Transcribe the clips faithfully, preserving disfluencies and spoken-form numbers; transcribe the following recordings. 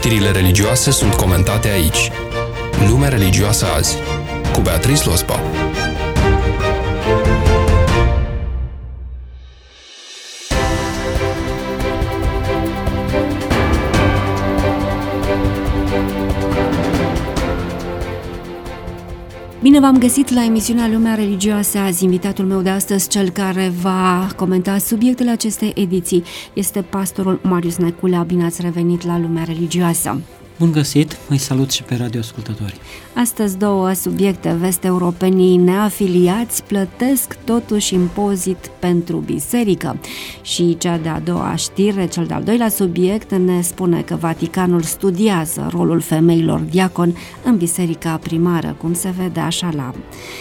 Știrile religioase sunt comentate aici. Lumea religioasă azi, cu Beatrice Lospa. Bine v-am găsit la emisiunea Lumea Religioasă azi. Invitatul meu de astăzi, cel care va comenta subiectele acestei ediții, este pastorul Marius Neculea. Bine ați revenit la Lumea Religioasă! Bun găsit! Îi salut și pe radioascultători! Astăzi două subiecte. Vest-europenii neafiliați plătesc totuși impozit pentru biserică. Și cea de-a doua știre, cel de-al doilea subiect, ne spune că Vaticanul studiază rolul femeilor diacon în biserica primară, cum se vede așa la,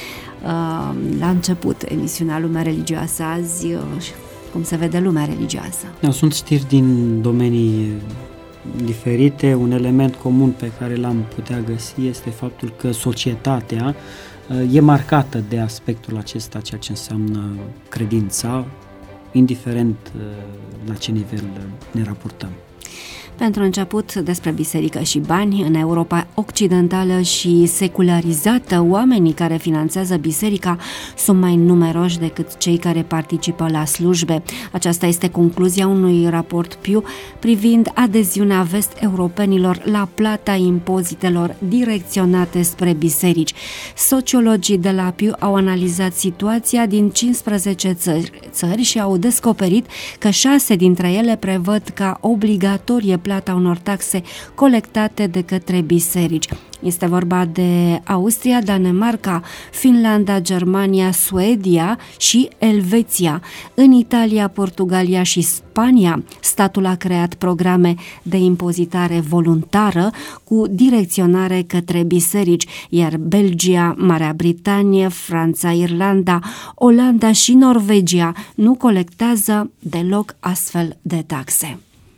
la început emisiunea Lumea Religioasă azi, cum se vede lumea religioasă. Da, sunt știri din domenii diferite. Un element comun pe care l-am putea găsi este faptul că societatea e marcată de aspectul acesta, ceea ce înseamnă credința, indiferent la ce nivel ne raportăm. Pentru început, despre biserică și bani. În Europa occidentală și secularizată, oamenii care finanțează biserica sunt mai numeroși decât cei care participă la slujbe. Aceasta este concluzia unui raport Pew privind adeziunea vest-europenilor la plata impozitelor direcționate spre biserici. Sociologii de la Pew au analizat situația din cincisprezece țări, țări și au descoperit că șase dintre ele prevăd ca obligatorie plata unor taxe colectate de către biserici. Este vorba de Austria, Danemarca, Finlanda, Germania, Suedia și Elveția. În Italia, Portugalia și Spania, statul a creat programe de impozitare voluntară cu direcționare către biserici, iar Belgia, Marea Britanie, Franța, Irlanda, Olanda și Norvegia nu colectează deloc astfel de taxe.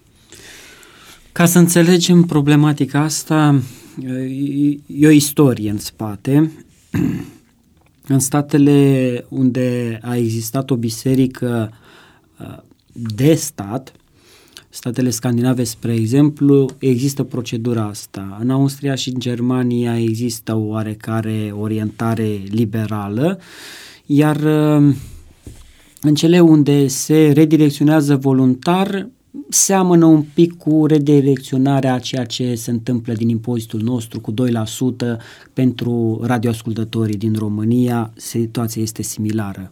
Ca să înțelegem problematica asta, e o istorie în spate. În statele unde a existat o biserică de stat, statele scandinave, spre exemplu, există procedura asta. În Austria și în Germania există o oarecare orientare liberală, iar în cele unde se redirecționează voluntar, seamănă un pic cu redirecționarea a ceea ce se întâmplă din impozitul nostru cu doi la sută pentru radioascultătorii din România. Situația este similară.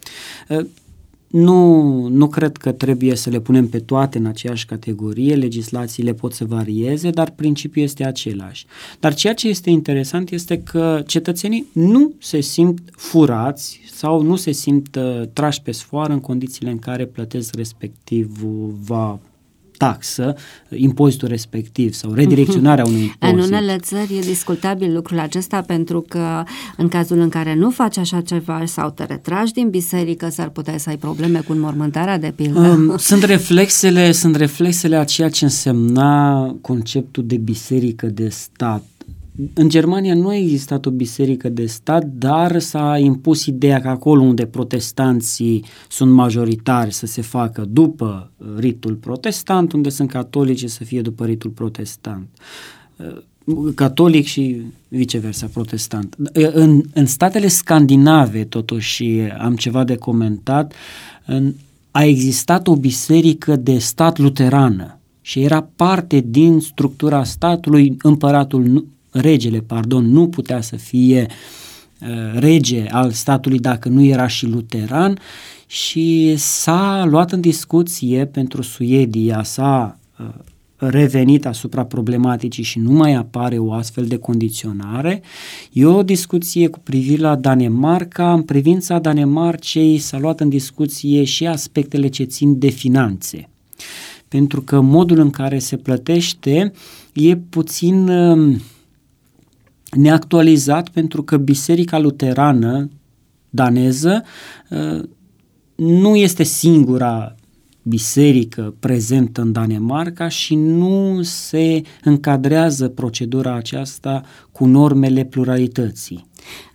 Nu, nu cred că trebuie să le punem pe toate în aceeași categorie, legislațiile pot să varieze, dar principiul este același. Dar ceea ce este interesant este că cetățenii nu se simt furați sau nu se simt uh, trași pe sfoară în condițiile în care plătesc respectivul taxă, impozitul respectiv sau redirecționarea unui impozit. În unele țări e discutabil lucrul acesta pentru că în cazul în care nu faci așa ceva sau te retragi din biserică, s-ar putea să ai probleme cu înmormântarea, de pildă. Um, sunt reflexele, sunt reflexele a ceea ce însemna conceptul de biserică de stat. În Germania nu a existat o biserică de stat, dar s-a impus ideea că acolo unde protestanții sunt majoritari să se facă după ritul protestant, unde sunt catolici să fie după ritul protestant. Catolic și viceversa, protestant. În, în statele scandinave, totuși, am ceva de comentat, în, a existat o biserică de stat luterană și era parte din structura statului. Împăratul nu regele, pardon, nu putea să fie uh, rege al statului dacă nu era și luteran și s-a luat în discuție pentru Suedia, s-a uh, revenit asupra problematicii și nu mai apare o astfel de condiționare. E o discuție cu privire la Danemarca. În privința Danemarcei s-a luat în discuție și aspectele ce țin de finanțe, pentru că modul în care se plătește e puțin uh, neactualizat, pentru că biserica luterană daneză uh, nu este singura biserică prezentă în Danemarca și nu se încadrează procedura aceasta cu normele pluralității.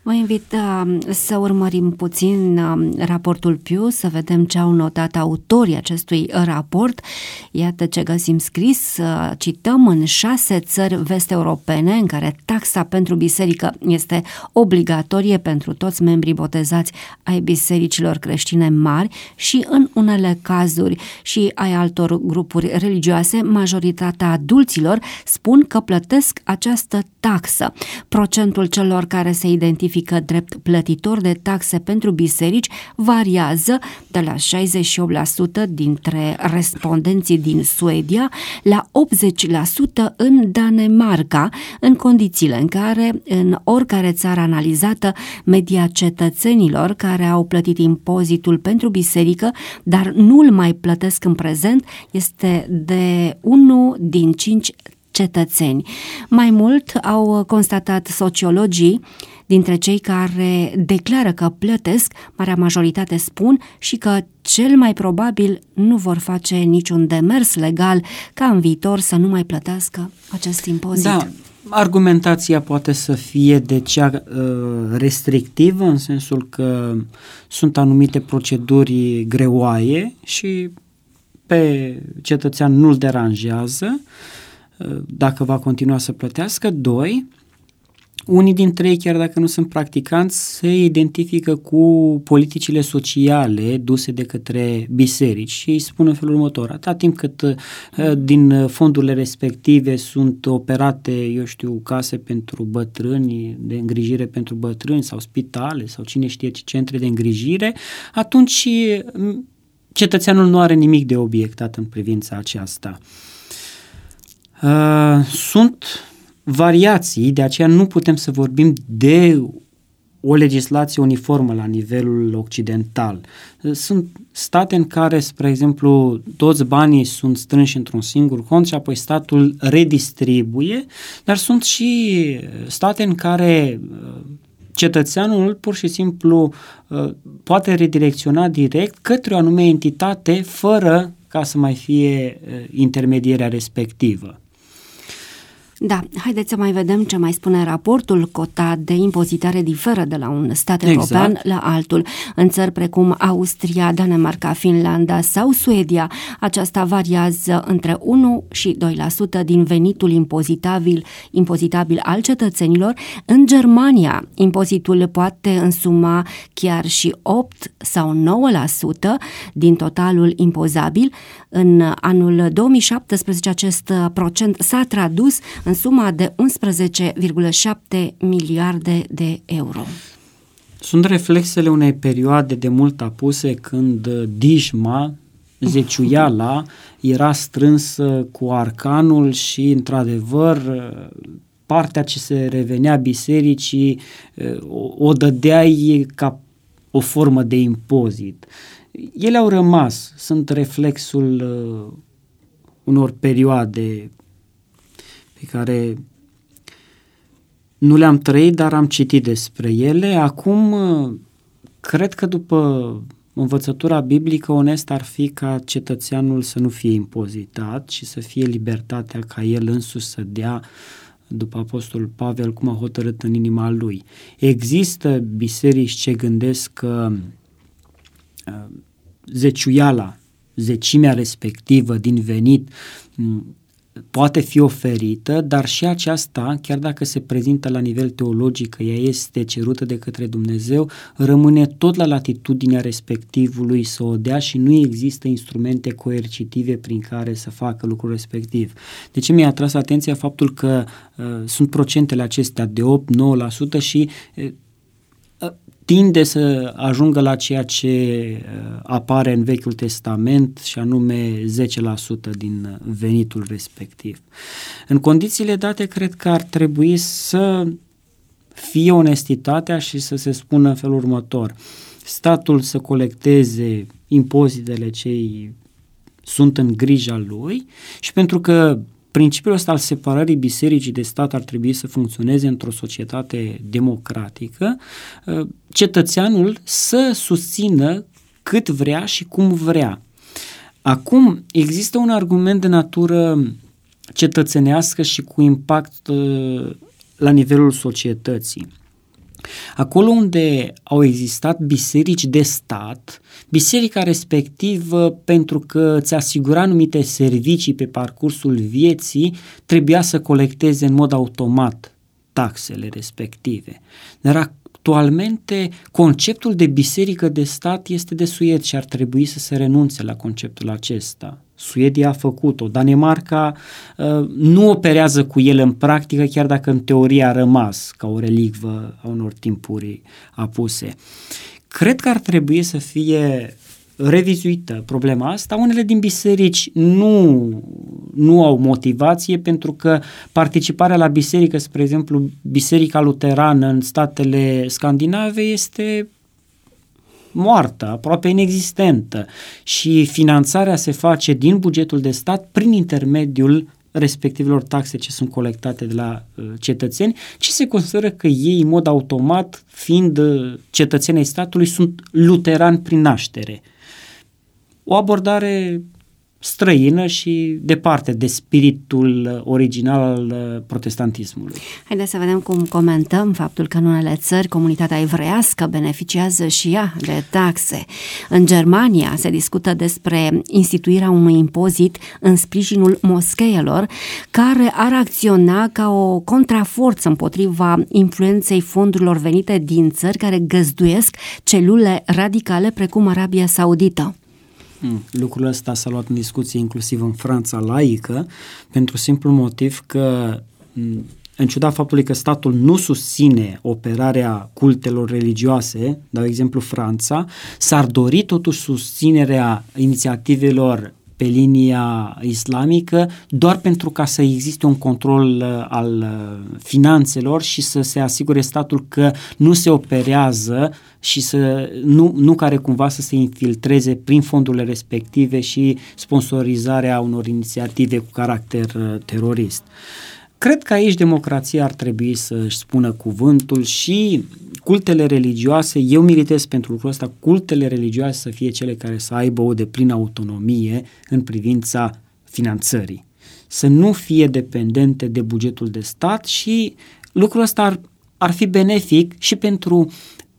Vă invit uh, să urmărim puțin uh, raportul Pew, să vedem ce au notat autorii acestui raport. Iată ce găsim scris, uh, cităm: în șase țări vest-europene în care taxa pentru biserică este obligatorie pentru toți membrii botezați ai bisericilor creștine mari și în unele cazuri și ai altor grupuri religioase, majoritatea adulților spun că plătesc această taxă. Procentul celor care se identifică drept plătitori de taxe pentru biserici variază de la șaizeci și opt la sută dintre respondenții din Suedia la optzeci la sută în Danemarca, în condițiile în care, în oricare țară analizată, media cetățenilor care au plătit impozitul pentru biserică, dar nu îl mai plătesc în prezent, este de unu din cinci cetățeni. Mai mult, au constatat sociologii, dintre cei care declară că plătesc, marea majoritate spun și că cel mai probabil nu vor face niciun demers legal ca în viitor să nu mai plătească acest impozit. Da, argumentația poate să fie de cea uh, restrictivă, în sensul că sunt anumite proceduri greoaie și pe cetățean nu-l deranjează uh, dacă va continua să plătească. Doi, unii dintre ei, chiar dacă nu sunt practicanți, se identifică cu politicile sociale duse de către biserici și îi spun în felul următor: atâta timp cât uh, din fondurile respective sunt operate, eu știu, case pentru bătrâni, de îngrijire pentru bătrâni sau spitale sau cine știe ce centre de îngrijire, atunci cetățeanul nu are nimic de obiectat în privința aceasta. Uh, sunt variații, de aceea nu putem să vorbim de o legislație uniformă la nivelul occidental. Sunt state în care, spre exemplu, toți banii sunt strânși într-un singur cont și apoi statul redistribuie, dar sunt și state în care cetățeanul pur și simplu poate redirecționa direct către o anume entitate fără ca să mai fie intermedierea respectivă. Da, haideți să mai vedem ce mai spune raportul. Cota de impozitare diferă de la un stat Exact. european la altul. În țări precum Austria, Danemarca, Finlanda sau Suedia, aceasta variază între unu și doi la sută din venitul impozitabil, impozitabil al cetățenilor. În Germania, impozitul poate însuma chiar și opt sau nouă la sută din totalul impozabil. În anul două mii șaptesprezece acest procent s-a tradus în suma de unsprezece virgulă șapte miliarde de euro. Sunt reflexele unei perioade de mult apuse când dijma, zeciuiala, era strânsă cu arcanul și, într-adevăr, partea ce se revenea bisericii o dădeai ca o formă de impozit. Ele au rămas, sunt reflexul unor perioade pe care nu le-am trăit, dar am citit despre ele. Acum, cred că după învățătura biblică, onest ar fi ca cetățeanul să nu fie impozitat și să fie libertatea ca el însuși să dea, după Apostolul Pavel, cum a hotărât în inima lui. Există biserici ce gândesc că zeciuiala, zecimea respectivă din venit poate fi oferită, dar și aceasta, chiar dacă se prezintă la nivel teologic că ea este cerută de către Dumnezeu, rămâne tot la latitudinea respectivului să o dea și nu există instrumente coercitive prin care să facă lucrul respectiv. De ce mi-a atras atenția faptul că uh, sunt procentele acestea de opt nouă la sută și uh, tinde să ajungă la ceea ce apare în Vechiul Testament și anume zece la sută din venitul respectiv. În condițiile date, cred că ar trebui să fie onestitatea și să se spună în felul următor: statul să colecteze impozitele ce sunt în grija lui și pentru că principiul ăsta al separării bisericii de stat ar trebui să funcționeze într-o societate democratică, cetățeanul să susțină cât vrea și cum vrea. Acum, există un argument de natură cetățenească și cu impact la nivelul societății. Acolo unde au existat biserici de stat, biserica respectivă, pentru că îți asigura anumite servicii pe parcursul vieții, trebuia să colecteze în mod automat taxele respective. Dar actualmente conceptul de biserică de stat este desuet și ar trebui să se renunțe la conceptul acesta. Suedia a făcut-o, Danemarca uh, nu operează cu el în practică, chiar dacă în teorie a rămas ca o relicvă a unor timpuri apuse. Cred că ar trebui să fie revizuită problema asta. Unele din biserici nu, nu au motivație, pentru că participarea la biserică, spre exemplu, biserica luterană în statele scandinave este moartă, aproape inexistentă, și finanțarea se face din bugetul de stat prin intermediul respectivelor taxe ce sunt colectate de la uh, cetățeni, ci se consideră că ei, în mod automat, fiind uh, cetățeni ai statului, sunt luterani prin naștere. O abordare străină și departe de spiritul original al protestantismului. Haideți să vedem cum comentăm faptul că în unele țări comunitatea evreiască beneficiază și ea de taxe. În Germania se discută despre instituirea unui impozit în sprijinul moscheelor, care ar acționa ca o contraforță împotriva influenței fondurilor venite din țări care găzduiesc celule radicale precum Arabia Saudită. Lucrul ăsta s-a luat în discuție inclusiv în Franța laică, pentru simplu motiv că, în ciuda faptului că statul nu susține operarea cultelor religioase, dau exemplu Franța, s-ar dori totuși susținerea inițiativelor pe linia islamică, doar pentru ca să existe un control al finanțelor și să se asigure statul că nu se operează și să nu, nu care cumva să se infiltreze prin fondurile respective și sponsorizarea unor inițiative cu caracter terorist. Cred că aici democrația ar trebui să-și spună cuvântul și cultele religioase, eu militez pentru lucrul ăsta, cultele religioase să fie cele care să aibă o deplină autonomie în privința finanțării. Să nu fie dependente de bugetul de stat și lucrul ăsta ar, ar fi benefic și pentru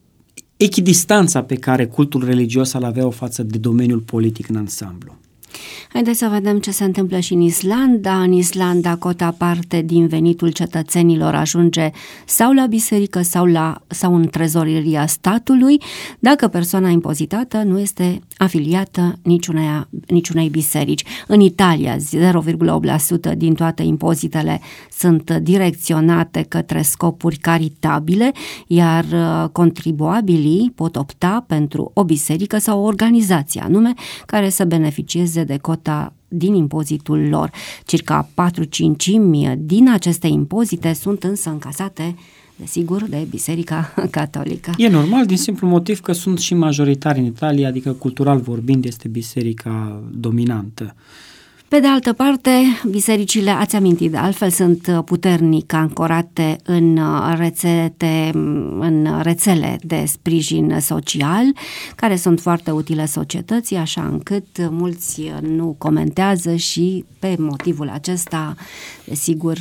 echidistanța pe care cultul religios ar avea-o față de domeniul politic în ansamblu. Haideți să vedem ce se întâmplă și în Islanda. În Islanda, cota parte din venitul cetățenilor ajunge sau la biserică sau, la, sau în trezoreria statului, dacă persoana impozitată nu este afiliată niciunei, niciunei biserici. În Italia, zero virgulă opt la sută din toate impozitele sunt direcționate către scopuri caritabile, iar contribuabilii pot opta pentru o biserică sau o organizație anume care să beneficieze de cota din impozitul lor. Circa patru cincimi din aceste impozite sunt însă încasate, desigur, de Biserica Catolică. E normal, din simplu motiv că sunt și majoritari în Italia, adică cultural vorbind este biserica dominantă. Pe de altă parte, bisericile, ați amintit, de altfel sunt puternic ancorate în rețete, în rețele de sprijin social, care sunt foarte utile societății, așa încât mulți nu comentează și pe motivul acesta, desigur,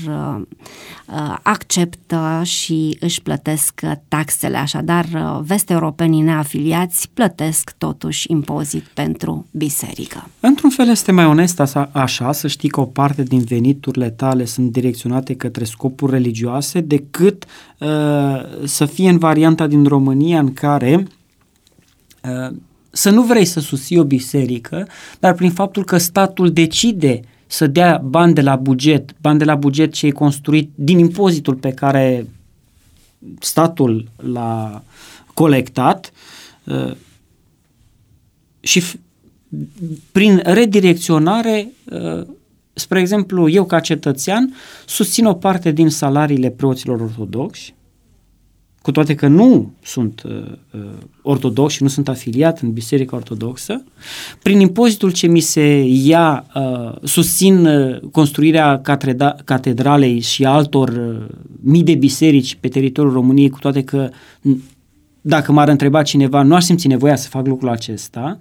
acceptă și își plătesc taxele. Așadar, vest-europenii neafiliați plătesc totuși impozit pentru biserică. Într-un fel este mai onest așa, să știi că o parte din veniturile tale sunt direcționate către scopuri religioase, decât uh, să fie în varianta din România în care uh, să nu vrei să susții o biserică, dar prin faptul că statul decide să dea bani de la buget, bani de la buget ce e construit din impozitul pe care statul l-a colectat uh, și f- prin redirecționare, spre exemplu, eu ca cetățean susțin o parte din salariile preoților ortodoxi, cu toate că nu sunt uh, ortodoxi și nu sunt afiliat în Biserica Ortodoxă. Prin impozitul ce mi se ia, uh, susțin uh, construirea catreda- catedralei și altor uh, mii de biserici pe teritoriul României, cu toate că dacă m-ar întreba cineva, nu aș simți nevoia să fac lucrul acesta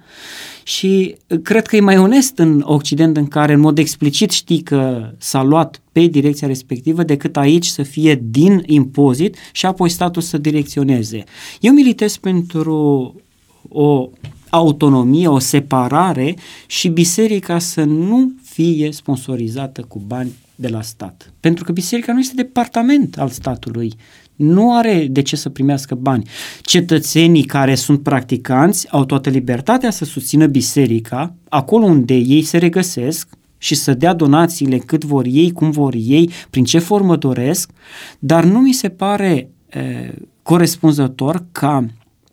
și cred că e mai onest în Occident în care în mod explicit știi că s-a luat pe direcția respectivă decât aici să fie din impozit și apoi statul să direcționeze. Eu militez pentru o autonomie, o separare și biserica să nu fie sponsorizată cu bani de la stat. Pentru că biserica nu este departament al statului. Nu are de ce să primească bani. Cetățenii care sunt practicanți au toată libertatea să susțină biserica acolo unde ei se regăsesc și să dea donațiile cât vor ei, cum vor ei, prin ce formă doresc, dar nu mi se pare e, corespunzător ca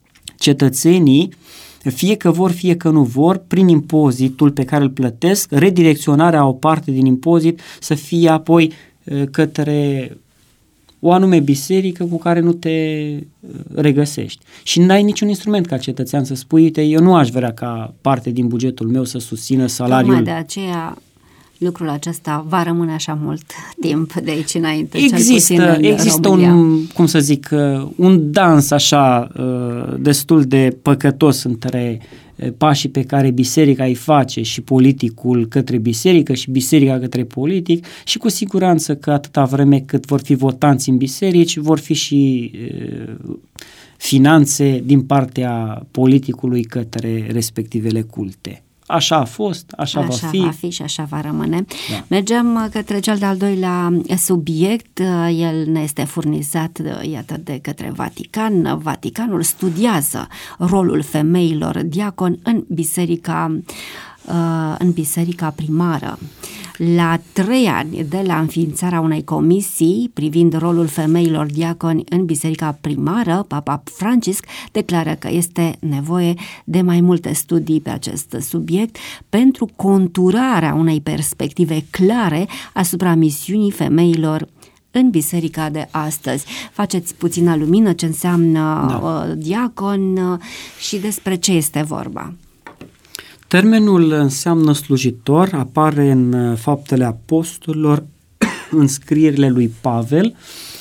cetățenii, fie că vor, fie că nu vor, prin impozitul pe care îl plătesc, redirecționarea o parte din impozit să fie apoi e, către o anume biserică cu care nu te regăsești. Și n-ai niciun instrument ca cetățean să spui, uite, eu nu aș vrea ca parte din bugetul meu să susțină salariul. Tocmai de aceea lucrul acesta va rămâne așa mult timp de aici înainte. Există, există un, cum să zic, un dans așa destul de păcătos între pașii pe care biserica îi face și politicul către biserică și biserica către politic și cu siguranță că atâta vreme cât vor fi votanți în biserici, vor fi și e, finanțe din partea politicului către respectivele culte. Așa a fost, așa, așa va fi. Așa va fi și așa va rămâne. Da. Mergem către cel de-al doilea subiect. El ne este furnizat, iată, de către Vatican. Vaticanul studiază rolul femeilor diaconi în biserica, în biserica primară. La trei ani de la înființarea unei comisii privind rolul femeilor diaconi în biserica primară, Papa Francisc declară că este nevoie de mai multe studii pe acest subiect pentru conturarea unei perspective clare asupra misiunii femeilor în biserica de astăzi. Faceți puțină lumină ce înseamnă da. diacon și despre ce este vorba. Termenul înseamnă slujitor, apare în Faptele Apostolilor, în scrierile lui Pavel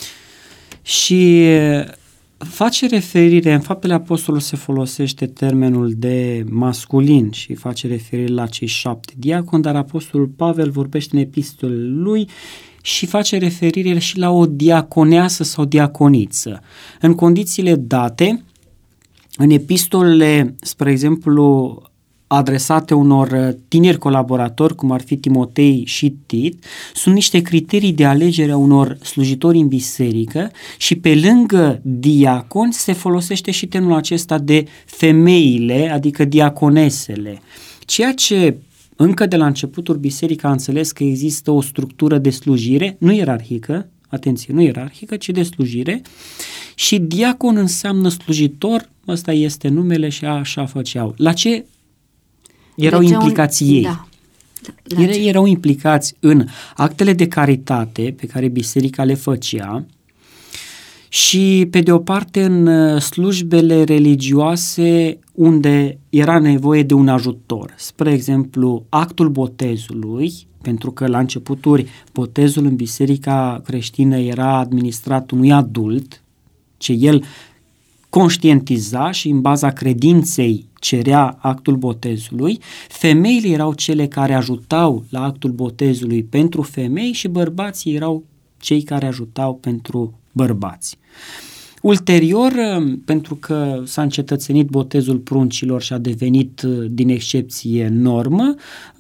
și face referire, în Faptele Apostolilor se folosește termenul de masculin și face referire la cei șapte diaconi, dar Apostolul Pavel vorbește în epistolele lui și face referire și la o diaconeasă sau diaconiță. În condițiile date, în epistolele, spre exemplu, adresate unor tineri colaboratori, cum ar fi Timotei și Tit, sunt niște criterii de alegere a unor slujitori în biserică și pe lângă diaconi se folosește și termenul acesta de femeile, adică diaconesele. Ceea ce încă de la începutul biserica a înțeles că există o structură de slujire, nu ierarhică, atenție, nu ierarhică, ci de slujire și diacon înseamnă slujitor, ăsta este numele și așa făceau. La ce erau deci implicați un... ei. Da. Era, erau implicați în actele de caritate pe care biserica le făcea și, pe de o parte, în slujbele religioase unde era nevoie de un ajutor. Spre exemplu, actul botezului, pentru că la începuturi botezul în biserica creștină era administrat unui adult, ce el conștientiza și în baza credinței cerea actul botezului, femeile erau cele care ajutau la actul botezului pentru femei și bărbații erau cei care ajutau pentru bărbați. Ulterior, pentru că s-a încetățenit botezul pruncilor și a devenit din excepție normă,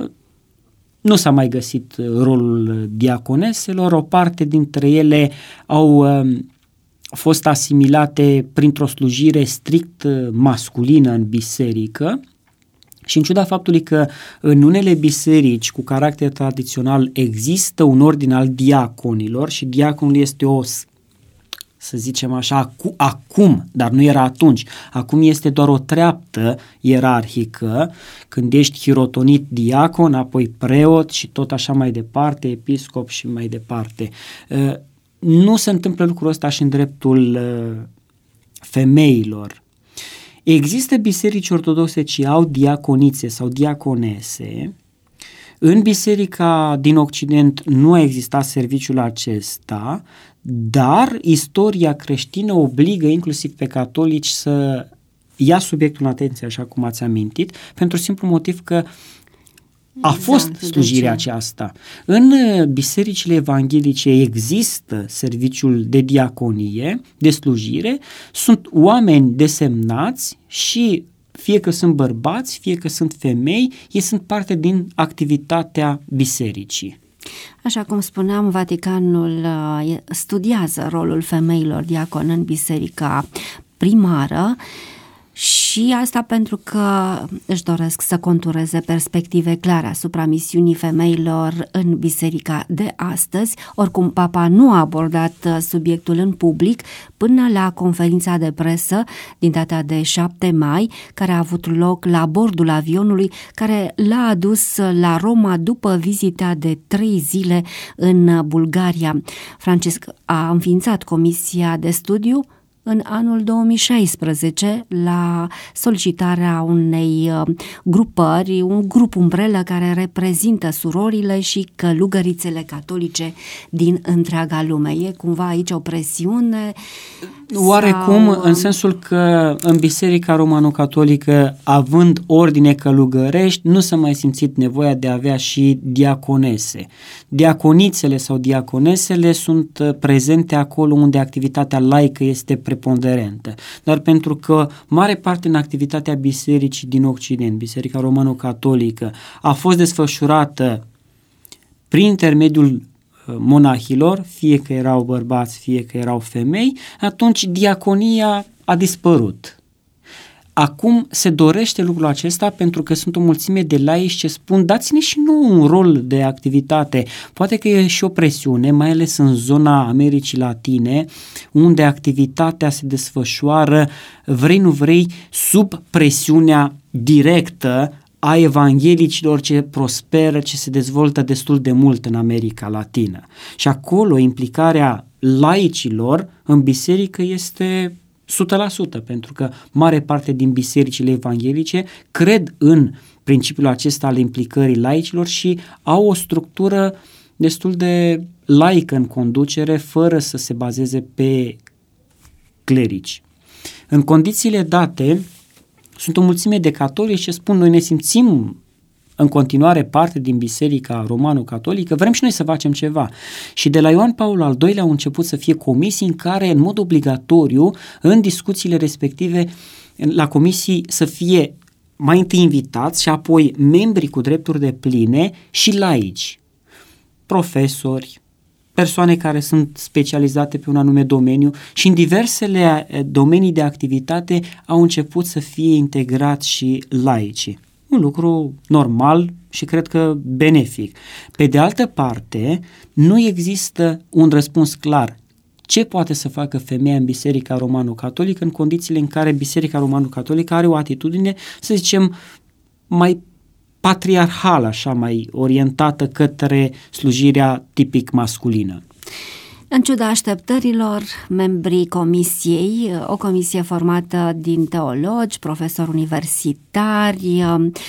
nu s-a mai găsit rolul diaconeselor, o parte dintre ele au fost asimilate printr-o slujire strict masculină în biserică și în ciuda faptului că în unele biserici cu caracter tradițional există un ordin al diaconilor și diaconul este o, să zicem așa, acum, dar nu era atunci, acum este doar o treaptă ierarhică, când ești hirotonit diacon, apoi preot și tot așa mai departe, episcop și mai departe. Nu se întâmplă lucrul ăsta și în dreptul uh, femeilor. Există biserici ortodoxe ce au diaconițe sau diaconese În biserica din Occident nu a existat serviciul acesta, dar istoria creștină obligă inclusiv pe catolici să ia subiectul în atenție, așa cum ați amintit, pentru simplu motiv că a fost exact, slujirea aceasta. În bisericile evanghelice există serviciul de diaconie, de slujire, sunt oameni desemnați și fie că sunt bărbați, fie că sunt femei, ei sunt parte din activitatea bisericii. Așa cum spuneam, Vaticanul studiază rolul femeilor diacon în biserica primară și asta pentru că își doresc să contureze perspective clare asupra misiunii femeilor în biserica de astăzi. Oricum, Papa nu a abordat subiectul în public până la conferința de presă din data de șapte mai, care a avut loc la bordul avionului care l-a adus la Roma după vizita de trei zile în Bulgaria. Francisc a înființat comisia de studiu în anul două mii șaisprezece, la solicitarea unei grupări, un grup umbrelă care reprezintă surorile și călugărițele catolice din întreaga lume. E cumva aici o presiune? Oarecum, sau... în sensul că în Biserica Romano-Catolică, având ordine călugărești, nu s-a mai simțit nevoia de a avea și diaconese. Diaconițele sau diaconesele sunt prezente acolo unde activitatea laică este preponderentă. Dar pentru că mare parte în activitatea bisericii din Occident, Biserica Romano-Catolică, a fost desfășurată prin intermediul monahilor, fie că erau bărbați, fie că erau femei, atunci diaconia a dispărut. Acum se dorește lucrul acesta pentru că sunt o mulțime de laici ce spun dați-ne și nouă un rol de activitate. Poate că e și o presiune, mai ales în zona Americii Latine, unde activitatea se desfășoară, vrei nu vrei, sub presiunea directă a evanghelicilor ce prosperă, ce se dezvoltă destul de mult în America Latină. Și acolo implicarea laicilor în biserică este o sută la sută, pentru că mare parte din bisericile evanghelice cred în principiul acesta al implicării laicilor și au o structură destul de laică în conducere, fără să se bazeze pe clerici. În condițiile date, sunt o mulțime de catolici ce spun noi ne simțim în continuare parte din Biserica Romano-Catolică, vrem și noi să facem ceva. Și de la Ioan Paul al doilea au început să fie comisii în care, în mod obligatoriu, în discuțiile respective, la comisii să fie mai întâi invitați și apoi membri cu drepturi de pline și laici, profesori, persoane care sunt specializate pe un anume domeniu și în diversele domenii de activitate au început să fie integrați și laicii. Un lucru normal și cred că benefic. Pe de altă parte, nu există un răspuns clar. Ce poate să facă femeia în Biserica Romano-Catolică în condițiile în care Biserica Romano-Catolică are o atitudine, să zicem, mai patriarhală, așa, mai orientată către slujirea tipic masculină? În ciuda așteptărilor, membrii comisiei, o comisie formată din teologi, profesori universitari,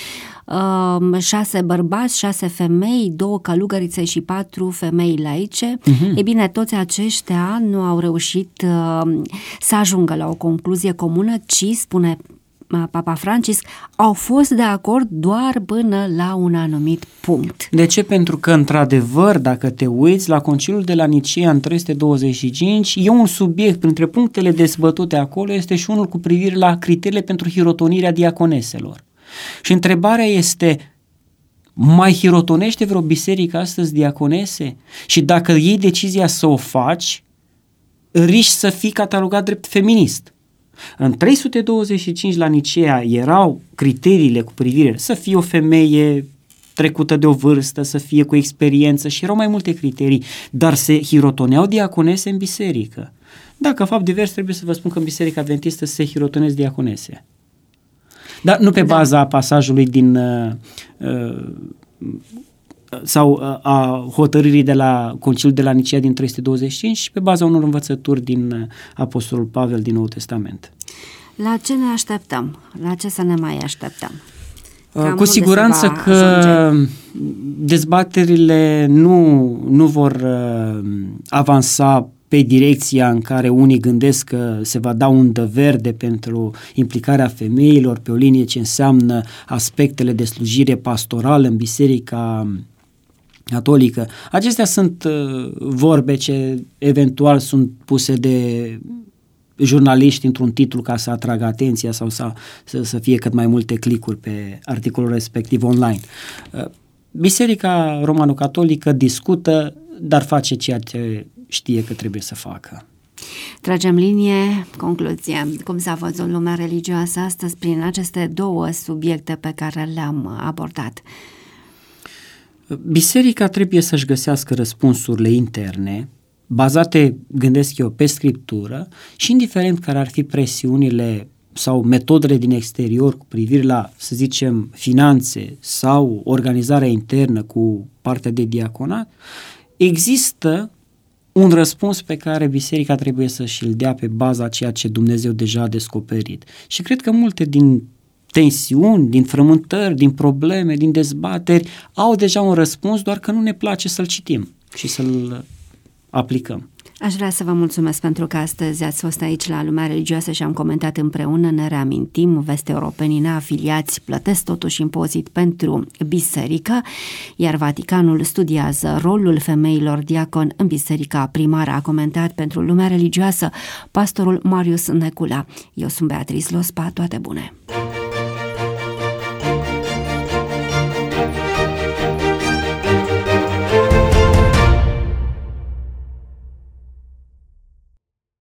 șase bărbați, șase femei, două călugărițe și patru femei laice, uh-huh. E bine, toți aceștia nu au reușit să ajungă la o concluzie comună, ci, spune Papa Francisc, au fost de acord doar până la un anumit punct. De ce? Pentru că, într-adevăr, dacă te uiți la Conciliul de la Nicea în trei sute douăzeci și cinci, e un subiect, printre punctele dezbătute acolo, este și unul cu privire la criteriile pentru hirotonirea diaconeselor. Și întrebarea este, mai hirotonește vreo biserică astăzi diaconese? Și dacă iei decizia să o faci, riști să fii catalogat drept feminist. În trei sute douăzeci și cinci la Nicea erau criteriile cu privire să fie o femeie trecută de o vârstă, să fie cu experiență și erau mai multe criterii, dar se hirotoneau diaconese în biserică. Dacă fapt divers, trebuie să vă spun că în Biserica Adventistă se hirotonesc diaconese. Dar nu pe da. baza pasajului din uh, uh, sau uh, a hotărârii de la Conciliul de la Nicea din trei sute douăzeci și cinci și pe baza unor învățături din uh, Apostolul Pavel din Noul Testament. La ce ne așteptăm? La ce să ne mai așteptăm? Cam Cu siguranță că ajunge? Dezbaterile nu, nu vor uh, avansa pe direcția în care unii gândesc că se va da undă verde pentru implicarea femeilor pe o linie ce înseamnă aspectele de slujire pastorală în Biserica Catolică. Acestea sunt uh, vorbe ce eventual sunt puse de jurnaliști într-un titlu ca să atragă atenția sau să, să, să fie cât mai multe clicuri pe articolul respectiv online. Uh, Biserica Romano-Catolică discută, dar face ceea ce știe că trebuie să facă. Tragem linie, concluzie. Cum s-a văzut lumea religioasă astăzi prin aceste două subiecte pe care le-am abordat? Biserica trebuie să-și găsească răspunsurile interne, bazate, gândesc eu, pe Scriptură și indiferent care ar fi presiunile sau metodele din exterior cu privire la, să zicem, finanțe sau organizarea internă cu partea de diaconat, există un răspuns pe care biserica trebuie să și-l dea pe baza ceea ce Dumnezeu deja a descoperit. Și cred că multe din tensiuni, din frământări, din probleme, din dezbateri au deja un răspuns, doar că nu ne place să-l citim și să-l aplicăm. Aș vrea să vă mulțumesc pentru că astăzi ați fost aici la Lumea Religioasă și am comentat împreună. Ne reamintim, vest-europenii neafiliați plătesc totuși impozit pentru biserică, iar Vaticanul studiază rolul femeilor diacon în biserica primară. A comentat pentru Lumea Religioasă pastorul Marius Necula. Eu sunt Beatrice Lospa, toate bune!